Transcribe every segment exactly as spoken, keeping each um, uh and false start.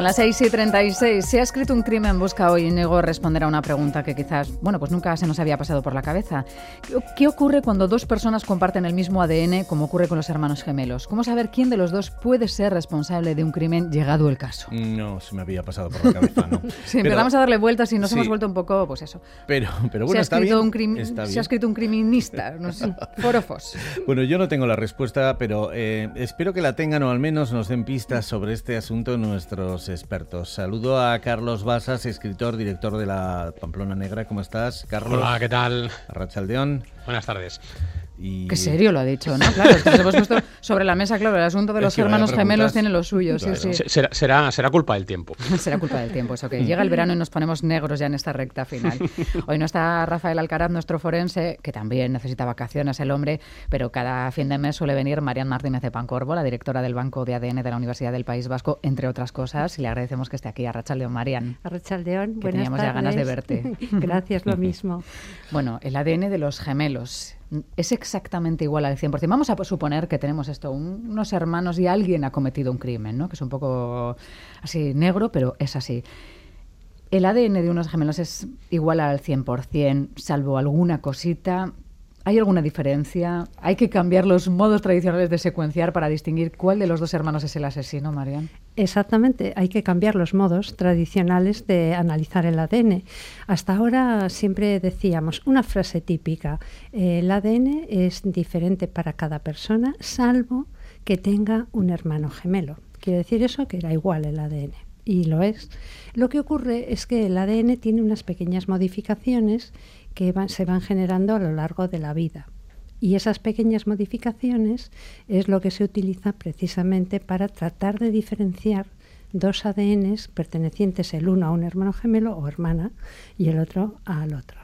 las seis y treinta y seis. Se ha escrito un crimen, busca hoy Íñigo responder a una pregunta que quizás, bueno, pues nunca se nos había pasado por la cabeza. ¿Qué ocurre cuando dos personas comparten el mismo A D N, como ocurre con los hermanos gemelos? ¿Cómo saber quién de los dos puede ser responsable de un crimen llegado el caso? No se me había pasado por la cabeza, ¿no? Sí, empezamos pero, a darle vueltas y nos sí, hemos vuelto un poco, pues eso. Pero, pero bueno, se ha está bien, un crimi- está bien. Se ha escrito un criminista, no sé, forofos. Bueno, yo no tengo la respuesta, pero eh, espero que la tengan o al menos nos den pistas sobre este asunto nuestros expertos. Saludo a Carlos Basas, escritor, director de La Pamplona Negra. ¿Cómo estás, Carlos? Hola, ¿qué tal? Arratsaldeón. Buenas tardes. Y... Qué serio lo ha dicho, ¿no? Claro, es que nos hemos puesto sobre la mesa, claro, el asunto de los Es que hermanos vaya gemelos preguntas. tiene lo suyo, sí, Claro. sí. Será, será, será culpa del tiempo. Será culpa del tiempo, eso que llega el verano y nos ponemos negros ya en esta recta final. Hoy no está Rafael Alcaraz, nuestro forense, que también necesita vacaciones el hombre, pero cada fin de mes suele venir Marian Martínez de Pancorbo, la directora del Banco de A D N de la Universidad del País Vasco, entre otras cosas, y le agradecemos que esté aquí. Arratsaldeón, Marian. Arratsaldeón, Que buenas teníamos ya tardes. ganas de verte. Gracias, lo mismo. Bueno, el A D N de los gemelos es exactamente igual al cien por ciento. Vamos a suponer que tenemos esto, un, unos hermanos y alguien ha cometido un crimen, ¿no? Que es un poco así negro, pero es así. El A D N de unos gemelos es igual al cien por ciento, salvo alguna cosita. ¿Hay alguna diferencia? ¿Hay que cambiar los modos tradicionales de secuenciar para distinguir cuál de los dos hermanos es el asesino, Marian? Exactamente, hay que cambiar los modos tradicionales de analizar el A D N. Hasta ahora siempre decíamos una frase típica, eh, el A D N es diferente para cada persona, salvo que tenga un hermano gemelo. Quiere decir eso, que era igual el A D N. Y lo es. Lo que ocurre es que el A D N tiene unas pequeñas modificaciones que van, se van generando a lo largo de la vida. Y esas pequeñas modificaciones es lo que se utiliza precisamente para tratar de diferenciar dos A D Ns pertenecientes el uno a un hermano gemelo o hermana y el otro al otro.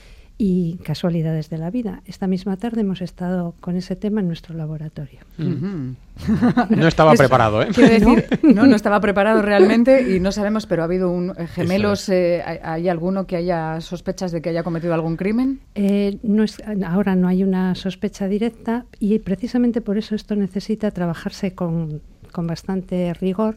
Y casualidades de la vida. Esta misma tarde hemos estado con ese tema en nuestro laboratorio. Uh-huh. No estaba Es- preparado, ¿eh? Quiero decir, no, no estaba preparado realmente y no sabemos, pero ha habido un eh, gemelos, eh, ¿hay, hay alguno que haya sospechas de que haya cometido algún crimen? Eh, no es, ahora no hay una sospecha directa y precisamente por eso esto necesita trabajarse con, con bastante rigor.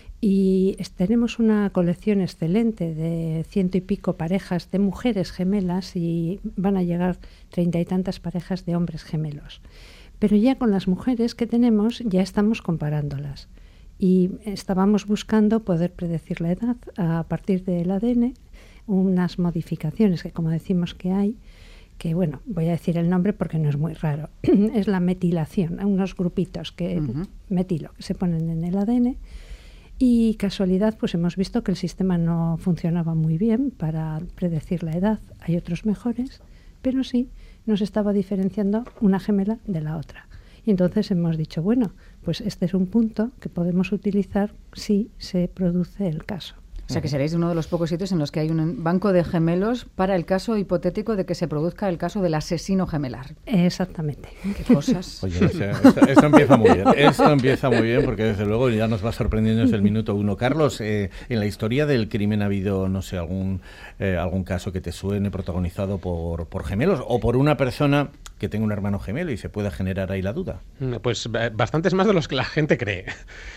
Y es- tenemos una colección excelente de ciento y pico parejas de mujeres gemelas y van a llegar treinta y tantas parejas de hombres gemelos. Pero ya con las mujeres que tenemos ya estamos comparándolas. Y estábamos buscando poder predecir la edad a partir del A D N, unas modificaciones que, como decimos que hay, que bueno, voy a decir el nombre porque no es muy raro, es la metilación, unos grupitos que Ujú. metilo que se ponen en el A D N. Y casualidad, pues hemos visto que el sistema no funcionaba muy bien para predecir la edad. Hay otros mejores, pero sí nos estaba diferenciando una gemela de la otra. Y entonces hemos dicho, bueno, pues este es un punto que podemos utilizar si se produce el caso. O sea, que seréis uno de los pocos sitios en los que hay un banco de gemelos para el caso hipotético de que se produzca el caso del asesino gemelar. Exactamente. ¿Qué cosas? Oye, o sea, esto, esto empieza muy bien. Esto empieza muy bien porque desde luego ya nos va sorprendiendo desde el minuto uno. Carlos, eh, en la historia del crimen ha habido, no sé, algún eh, algún caso que te suene protagonizado por, por gemelos o por una persona que tenga un hermano gemelo y se pueda generar ahí la duda. Pues eh, bastantes más de los que la gente cree.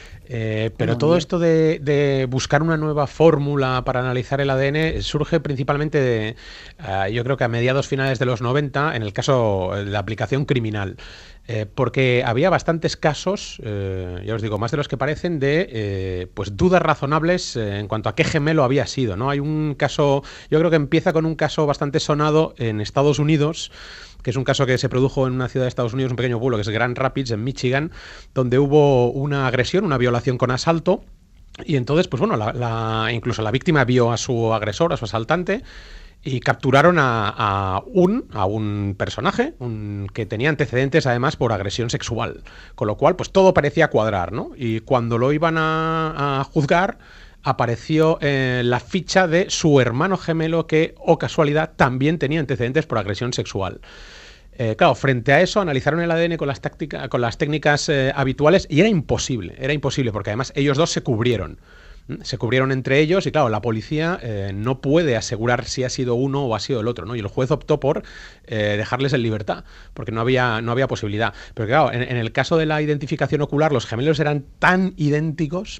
Eh, pero Bueno, todo bien. esto de, de buscar una nueva fórmula para analizar el A D N surge principalmente de, uh, yo creo que a mediados finales de los noventa, en el caso de la aplicación criminal. Eh, porque había bastantes casos, eh, ya os digo, más de los que parecen, de eh, pues dudas razonables eh, en cuanto a qué gemelo había sido, ¿no? Hay un caso, yo creo que empieza con un caso bastante sonado en Estados Unidos, que es un caso que se produjo en una ciudad de Estados Unidos, un pequeño pueblo que es Grand Rapids, en Michigan, donde hubo una agresión, una violación con asalto. Y entonces, pues bueno, la, la, incluso la víctima vio a su agresor, a su asaltante, y capturaron a, a, un, a un personaje un, que tenía antecedentes además por agresión sexual. Con lo cual, pues todo parecía cuadrar, ¿no? Y cuando lo iban a, a juzgar, apareció eh, la ficha de su hermano gemelo que, oh casualidad, también tenía antecedentes por agresión sexual. Eh, claro, frente a eso analizaron el A D N con las, táctica, con las técnicas eh, habituales y era imposible, era imposible porque además ellos dos se cubrieron. Se cubrieron entre ellos y claro, la policía eh, no puede asegurar si ha sido uno o ha sido el otro, ¿no? Y el juez optó por eh, dejarles en libertad, porque no había, no había posibilidad. Pero claro, en, en el caso de la identificación ocular, los gemelos eran tan idénticos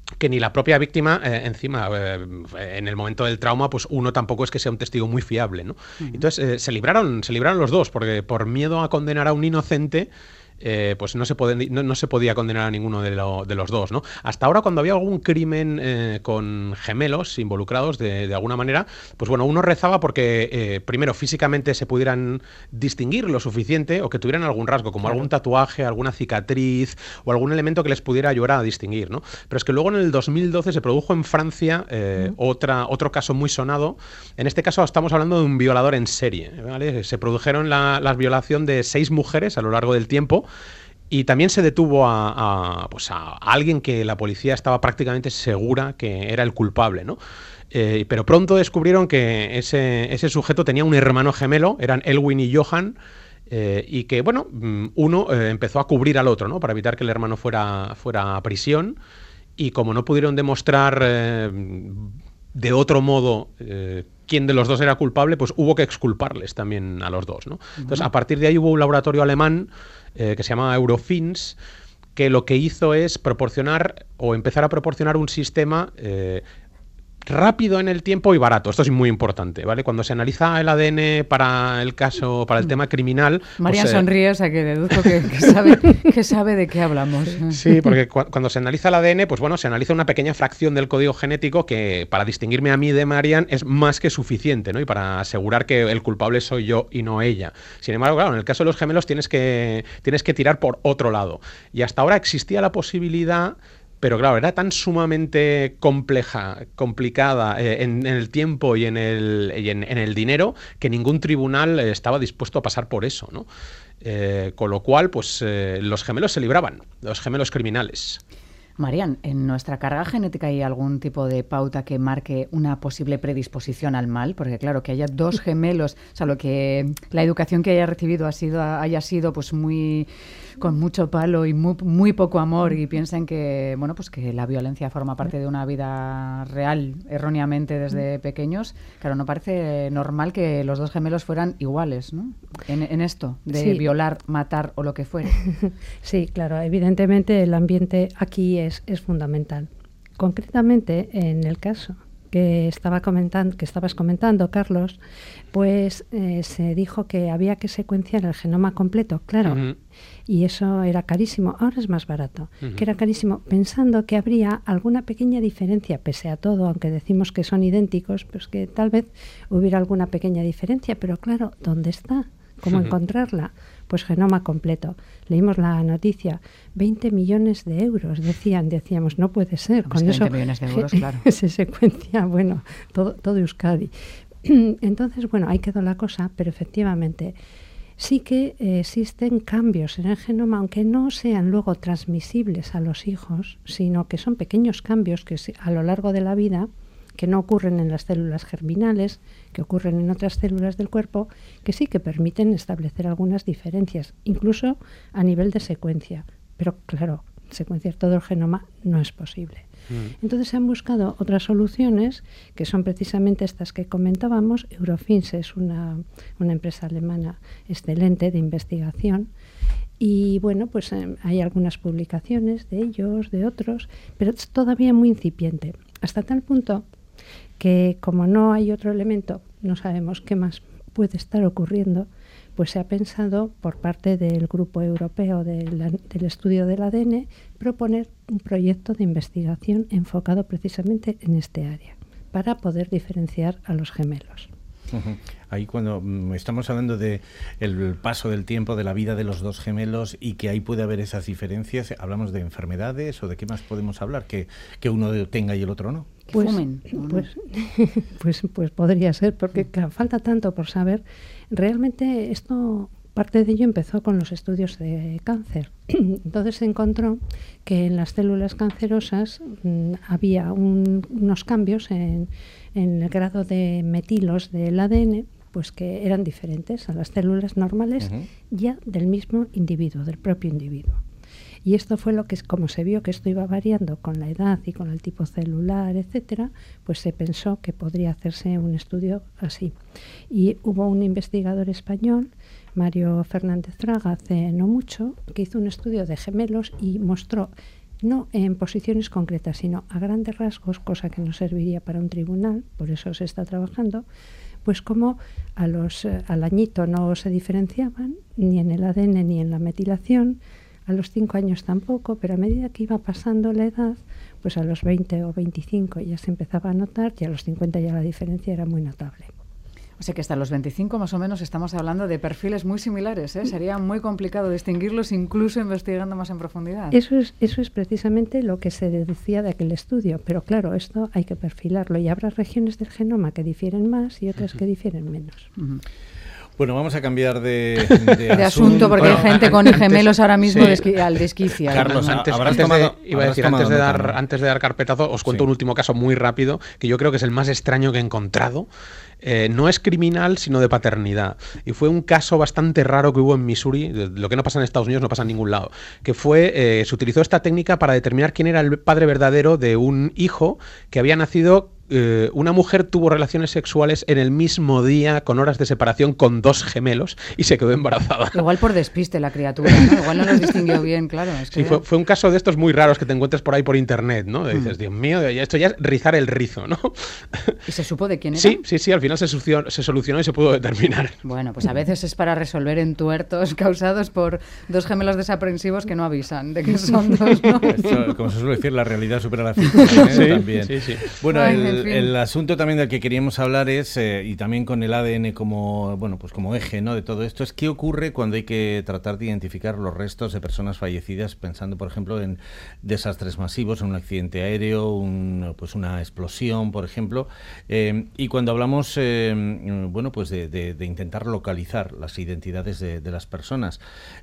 que ni la propia víctima, eh, encima, eh, en el momento del trauma, pues uno tampoco es que sea un testigo muy fiable, ¿no? Uh-huh. Entonces, eh, se libraron, se libraron los dos, porque por miedo a condenar a un inocente, Eh, pues no se, puede, no, no se podía condenar a ninguno de, lo, de los dos, ¿no? Hasta ahora, cuando había algún crimen eh, con gemelos involucrados de, de alguna manera, pues bueno, uno rezaba porque eh, primero físicamente se pudieran distinguir lo suficiente o que tuvieran algún rasgo, como claro. algún tatuaje, alguna cicatriz o algún elemento que les pudiera ayudar a distinguir, ¿no? Pero es que luego en el dos mil doce se produjo en Francia eh, mm. otra, otro caso muy sonado. En este caso estamos hablando de un violador en serie, ¿vale? Se produjeron la, la violación de seis mujeres a lo largo del tiempo. Y también se detuvo a, a, pues a alguien que la policía estaba prácticamente segura que era el culpable, ¿no? Eh, pero pronto descubrieron que ese, ese sujeto tenía un hermano gemelo, eran Elwin y Johan, eh, y que, bueno, uno eh, empezó a cubrir al otro, ¿no? Para evitar que el hermano fuera, fuera a prisión. Y como no pudieron demostrar eh, de otro modo eh, quién de los dos era culpable, pues hubo que exculparles también a los dos, ¿no? Entonces, a partir de ahí hubo un laboratorio alemán eh, que se llama Eurofins, que lo que hizo es proporcionar o empezar a proporcionar un sistema eh, rápido en el tiempo y barato. Esto es muy importante, ¿vale? Cuando se analiza el A D N para el caso, para el tema criminal... María pues, sonríe, o sea que deduzco que, que, sabe, que sabe de qué hablamos. Sí, porque cu cuando se analiza el A D N, pues bueno, se analiza una pequeña fracción del código genético que para distinguirme a mí de Marian es más que suficiente, ¿no? Y para asegurar que el culpable soy yo y no ella. Sin embargo, claro, en el caso de los gemelos tienes que, tienes que tirar por otro lado. Y hasta ahora existía la posibilidad... Pero claro, era tan sumamente compleja, complicada eh, en, en el tiempo y en el, y en, en el dinero que ningún tribunal eh, estaba dispuesto a pasar por eso, ¿no? Eh, con lo cual, pues eh, los gemelos se libraban, los gemelos criminales. Marian, ¿en nuestra carga genética hay algún tipo de pauta que marque una posible predisposición al mal? Porque claro, que haya dos gemelos, o sea, lo que la educación que haya recibido ha sido, haya sido pues muy con mucho palo y muy, muy poco amor y piensen que, bueno, pues que la violencia forma parte de una vida real erróneamente desde pequeños. Claro, no parece normal que los dos gemelos fueran iguales, ¿no? En, en esto, de sí. violar, matar o lo que fuere. Sí, claro, evidentemente el ambiente aquí es, es fundamental. Concretamente, en el caso que estaba comentando, que estabas comentando, Carlos, pues eh, se dijo que había que secuenciar el genoma completo, claro, uh-huh. y eso era carísimo. Ahora es más barato, uh-huh. que era carísimo, pensando que habría alguna pequeña diferencia, pese a todo, aunque decimos que son idénticos, pues que tal vez hubiera alguna pequeña diferencia, pero claro, ¿dónde está? ¿Cómo uh-huh. encontrarla? Pues genoma completo. Leímos la noticia, veinte millones de euros, decían, decíamos, no puede ser. Pues con veinte eso millones de euros, claro. Se secuencia, bueno, todo, todo Euskadi. Entonces, bueno, ahí quedó la cosa, pero efectivamente sí que eh, existen cambios en el genoma, aunque no sean luego transmisibles a los hijos, sino que son pequeños cambios que a lo largo de la vida, que no ocurren en las células germinales, que ocurren en otras células del cuerpo, que sí que permiten establecer algunas diferencias, incluso a nivel de secuencia. Pero claro, secuenciar todo el genoma no es posible. Mm. Entonces se han buscado otras soluciones, que son precisamente estas que comentábamos. Eurofins es una, una empresa alemana excelente de investigación. Y bueno, pues eh, hay algunas publicaciones de ellos, de otros, pero es todavía muy incipiente. Hasta tal punto que como no hay otro elemento, no sabemos qué más puede estar ocurriendo, pues se ha pensado por parte del Grupo Europeo de la, del Estudio del A D N proponer un proyecto de investigación enfocado precisamente en este área, para poder diferenciar a los gemelos. Uh-huh. Ahí cuando mm, estamos hablando de el paso del tiempo, de la vida de los dos gemelos y que ahí puede haber esas diferencias, ¿hablamos de enfermedades o de qué más podemos hablar? ¿Que, que uno tenga y el otro no? Pues, pues, pues, pues podría ser, porque claro, falta tanto por saber. Realmente esto, parte de ello empezó con los estudios de cáncer. Entonces se encontró que en las células cancerosas mmm, había un, unos cambios en, en el grado de metilos del A D N, pues que eran diferentes a las células normales uh-huh. ya del mismo individuo, del propio individuo. Y esto fue lo que, como se vio que esto iba variando con la edad y con el tipo celular, etcétera, pues se pensó que podría hacerse un estudio así. Y hubo un investigador español, Mario Fernández Fraga, hace no mucho, que hizo un estudio de gemelos y mostró no en posiciones concretas, sino a grandes rasgos, cosa que no serviría para un tribunal, por eso se está trabajando, pues como a los, eh, al añito no se diferenciaban, ni en el A D N ni en la metilación, a los cinco años tampoco, pero a medida que iba pasando la edad, pues a los veinte o veinticinco ya se empezaba a notar, y a los cincuenta ya la diferencia era muy notable. O sea que hasta los veinticinco más o menos estamos hablando de perfiles muy similares, ¿eh? Sería muy complicado distinguirlos incluso investigando más en profundidad. Eso es, eso es precisamente lo que se deducía de aquel estudio, pero claro, esto hay que perfilarlo y habrá regiones del genoma que difieren más y otras uh-huh. que difieren menos. Uh-huh. Bueno, vamos a cambiar de, de, de asunto, asunto porque bueno, hay gente con gemelos ahora mismo sí. desqui, al desquicia. Carlos, antes, antes, tomado, de, iba a decir, antes, de dar, antes de dar carpetazo, os cuento sí. un último caso muy rápido, que yo creo que es el más extraño que he encontrado. Eh, no es criminal, sino de paternidad. Y fue un caso bastante raro que hubo en Missouri, lo que no pasa en Estados Unidos no pasa en ningún lado, que fue, eh, se utilizó esta técnica para determinar quién era el padre verdadero de un hijo que había nacido. Eh, una mujer tuvo relaciones sexuales en el mismo día, con horas de separación, con dos gemelos y se quedó embarazada. Igual por despiste la criatura, ¿no? Igual no los distinguió bien, claro. Es que sí, fue, fue un caso de estos muy raros que te encuentras por ahí por internet, ¿no? Y dices, mm. Dios mío, esto ya es rizar el rizo, ¿no? ¿Y se supo de quién era? Sí, sí, sí, al final se solucionó, se solucionó y se pudo determinar. Bueno, pues a veces es para resolver entuertos causados por dos gemelos desaprensivos que no avisan de que son dos, ¿no? Esto, como se suele decir, la realidad supera la ficción, ¿eh? Sí, también. Sí, sí. Bueno, Ay, el, en fin. el asunto también del que queríamos hablar es, eh, y también con el A D N como, bueno, pues como eje, ¿no?, de todo esto, es qué ocurre cuando hay que tratar de identificar los restos de personas fallecidas, pensando, por ejemplo, en desastres masivos, en un accidente aéreo, un, pues una explosión, por ejemplo, eh, y cuando hablamos, eh, bueno, pues de, de, de intentar localizar las identidades de, de las personas.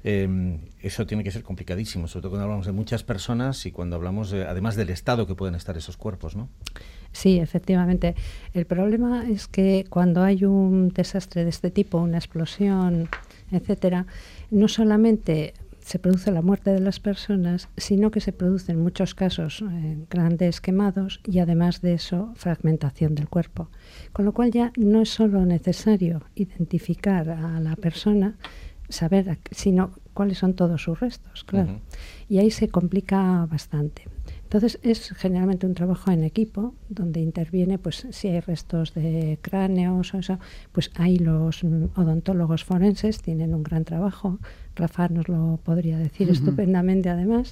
Eh, eso tiene que ser complicadísimo, sobre todo cuando hablamos de muchas personas y cuando hablamos, de, además del estado que pueden estar esos cuerpos, ¿no? Sí, efectivamente. El problema es que cuando hay un desastre de este tipo, una explosión, etcétera, no solamente se produce la muerte de las personas, sino que se produce en muchos casos eh, grandes quemados y además de eso fragmentación del cuerpo. Con lo cual ya no es solo necesario identificar a la persona, saber, sino cuáles son todos sus restos, claro. Uh-huh. Y ahí se complica bastante. Entonces es generalmente un trabajo en equipo donde interviene, pues si hay restos de cráneos o eso, pues ahí los odontólogos forenses tienen un gran trabajo. Rafa nos lo podría decir uh-huh. estupendamente además.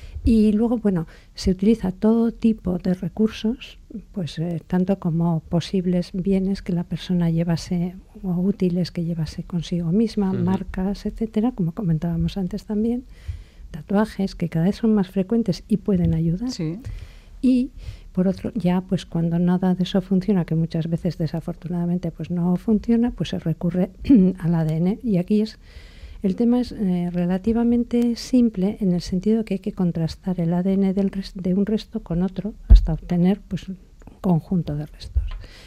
Y luego, bueno, se utiliza todo tipo de recursos, pues eh, tanto como posibles bienes que la persona llevase o útiles que llevase consigo misma, uh-huh. marcas, etcétera, como comentábamos antes también. Tatuajes que cada vez son más frecuentes y pueden ayudar. Sí. Y por otro, ya pues cuando nada de eso funciona, que muchas veces desafortunadamente pues no funciona, pues se recurre al A D N. Y aquí es el tema es eh, relativamente simple en el sentido que hay que contrastar el A D N del res, de un resto con otro hasta obtener pues un conjunto de restos.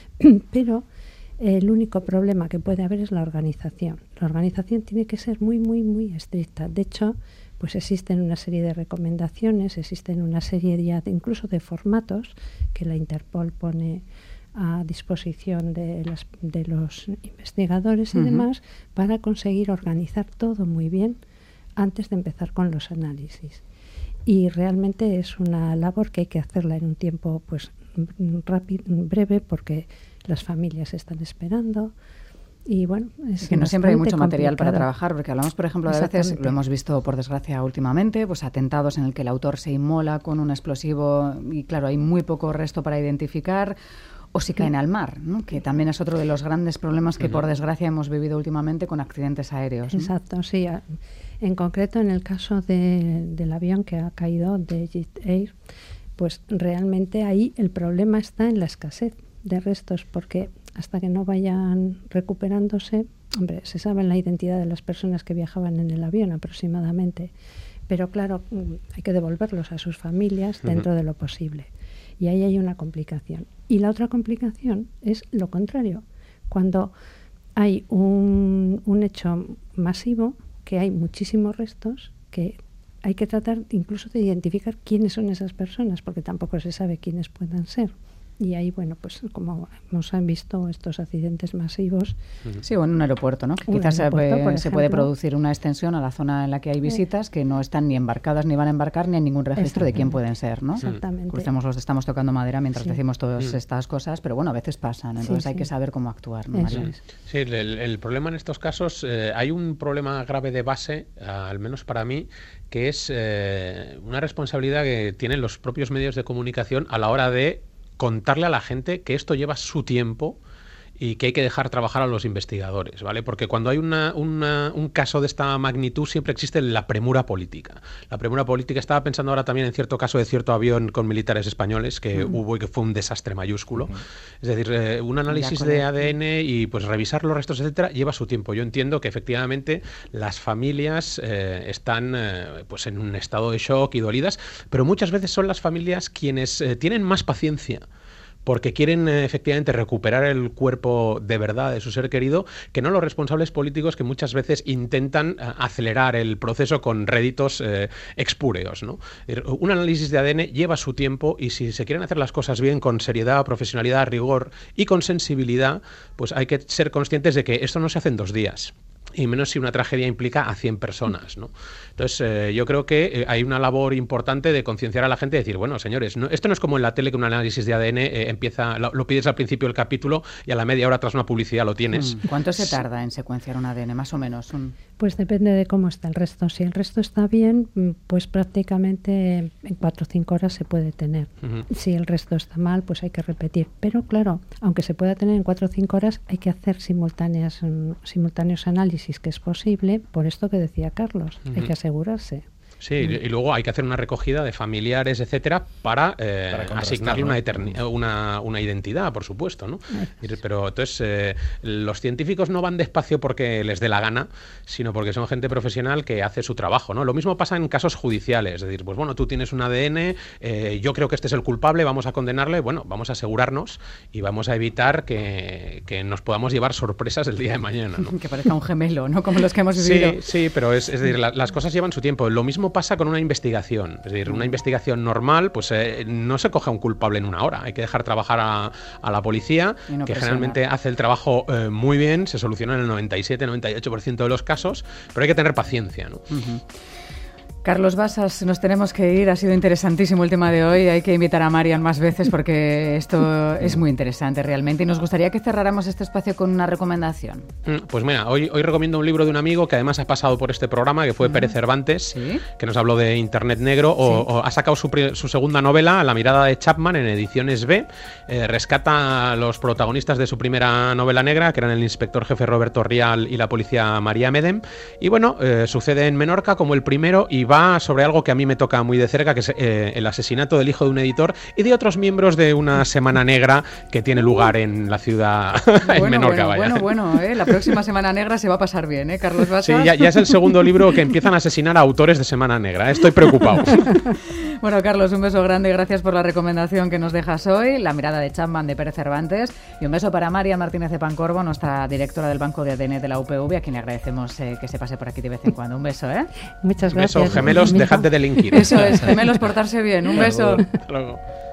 Pero el único problema que puede haber es la organización. La organización tiene que ser muy, muy, muy estricta. De hecho, pues existen una serie de recomendaciones, existen una serie ya de, incluso de formatos que la Interpol pone a disposición de, las, de los investigadores y uh-huh. demás para conseguir organizar todo muy bien antes de empezar con los análisis. Y realmente es una labor que hay que hacerla en un tiempo pues rápido, breve, porque las familias están esperando. Y bueno, es que no siempre hay mucho material complicado. Para trabajar, porque hablamos, por ejemplo, de veces, lo hemos visto por desgracia últimamente, pues atentados en el que el autor se inmola con un explosivo y claro, hay muy poco resto para identificar, o si caen al mar, ¿no? Que también es otro de los grandes problemas que uh-huh. por desgracia hemos vivido últimamente con accidentes aéreos, ¿no? Exacto, sí. En concreto, en el caso de, del avión que ha caído, de Jet Air, pues realmente ahí el problema está en la escasez de restos, porque hasta que no vayan recuperándose, hombre, se sabe la identidad de las personas que viajaban en el avión aproximadamente, pero claro, hay que devolverlos a sus familias dentro uh-huh. de lo posible. Y ahí hay una complicación. Y la otra complicación es lo contrario, cuando hay un, un hecho masivo, que hay muchísimos restos, que hay que tratar incluso de identificar quiénes son esas personas, porque tampoco se sabe quiénes puedan ser. Y ahí, bueno, pues como hemos visto estos accidentes masivos. Sí, o en un aeropuerto, ¿no? Que quizás se, se puede producir una extensión a la zona en la que hay visitas que no están ni embarcadas ni van a embarcar ni en ningún registro de quién pueden ser, ¿no? Exactamente. Estamos, los estamos tocando madera mientras sí. decimos todas mm. estas cosas, pero bueno, a veces pasan, entonces sí, hay sí. que saber cómo actuar, ¿no, María? Sí, el, el problema en estos casos, eh, hay un problema grave de base, uh, al menos para mí, que es eh, una responsabilidad que tienen los propios medios de comunicación a la hora de contarle a la gente que esto lleva su tiempo y que hay que dejar trabajar a los investigadores, ¿vale? Porque cuando hay una, una, un caso de esta magnitud siempre existe la premura política. La premura política, estaba pensando ahora también en cierto caso de cierto avión con militares españoles que mm. hubo y que fue un desastre mayúsculo. Mm. Es decir, eh, un análisis de A D N y pues revisar los restos, etcétera, lleva su tiempo. Yo entiendo que efectivamente las familias eh, están eh, pues en un estado de shock y dolidas, pero muchas veces son las familias quienes eh, tienen más paciencia porque quieren eh, efectivamente recuperar el cuerpo de verdad de su ser querido, que no los responsables políticos que muchas veces intentan eh, acelerar el proceso con réditos eh, expúreos, ¿no? Un análisis de A D N lleva su tiempo y si se quieren hacer las cosas bien con seriedad, profesionalidad, rigor y con sensibilidad, pues hay que ser conscientes de que esto no se hace en dos días. Y menos si una tragedia implica a cien personas, ¿no? Entonces, eh, yo creo que eh, hay una labor importante de concienciar a la gente y decir, bueno, señores, no, esto no es como en la tele que un análisis de A D N eh, empieza, lo, lo pides al principio del capítulo y a la media hora tras una publicidad lo tienes. ¿Cuánto se tarda en secuenciar un A D N, más o menos? Un... Pues depende de cómo está el resto. Si el resto está bien, pues prácticamente en cuatro o cinco horas se puede tener. Uh-huh. Si el resto está mal, pues hay que repetir. Pero claro, aunque se pueda tener en cuatro o cinco horas, hay que hacer simultáneas, simultáneos análisis, que es posible, por esto que decía Carlos, uh-huh. hay que asegurarse. Sí, y luego hay que hacer una recogida de familiares, etcétera, para, eh, para asignarle una, eterni- una, una identidad, por supuesto, ¿no? Pero entonces eh, los científicos no van despacio porque les dé la gana, sino porque son gente profesional que hace su trabajo, ¿no? Lo mismo pasa en casos judiciales, es decir, pues bueno, tú tienes un A D N, eh, yo creo que este es el culpable, vamos a condenarle, bueno, vamos a asegurarnos y vamos a evitar que, que nos podamos llevar sorpresas el día de mañana, ¿no? Que parezca un gemelo, ¿no? Como los que hemos vivido. Sí, sí, pero es, es decir, la, las cosas llevan su tiempo. Lo mismo pasa con una investigación, es decir, una investigación normal, pues eh, no se coge a un culpable en una hora, hay que dejar trabajar a, a la policía, no que generalmente hace el trabajo eh, muy bien, se soluciona en el noventa y siete noventa y ocho por ciento de los casos, pero hay que tener paciencia, ¿no? Uh-huh. Carlos Basas, nos tenemos que ir, ha sido interesantísimo el tema de hoy, hay que invitar a Marian más veces porque esto es muy interesante realmente y nos gustaría que cerráramos este espacio con una recomendación. Pues mira, hoy, hoy recomiendo un libro de un amigo que además ha pasado por este programa, que fue uh-huh. Pérez Cervantes, ¿sí? Que nos habló de Internet Negro, o, sí. o ha sacado su, su segunda novela, La mirada de Chapman, en Ediciones B, eh, rescata a los protagonistas de su primera novela negra, que eran el inspector jefe Roberto Rial y la policía María Medem, y bueno, eh, sucede en Menorca como el primero y va sobre algo que a mí me toca muy de cerca, que es eh, el asesinato del hijo de un editor y de otros miembros de una semana negra que tiene lugar en la ciudad en bueno, Menorca. Bueno, vaya. bueno, bueno, ¿eh? La próxima Semana Negra se va a pasar bien, ¿eh, Carlos Basas? Sí, ya, ya es el segundo libro que empiezan a asesinar a autores de Semana Negra. Estoy preocupado. Bueno, Carlos, un beso grande y gracias por la recomendación que nos dejas hoy, La mirada de Chapman de Pérez Cervantes, y un beso para María Martínez de Pancorbo, nuestra directora del Banco de A D N de la U P V, a quien le agradecemos eh, que se pase por aquí de vez en cuando. Un beso, ¿eh? Muchas gracias. Un beso, gemelos, dejad de delinquir. Eso es, gemelos, portarse bien. Un beso. Hasta luego.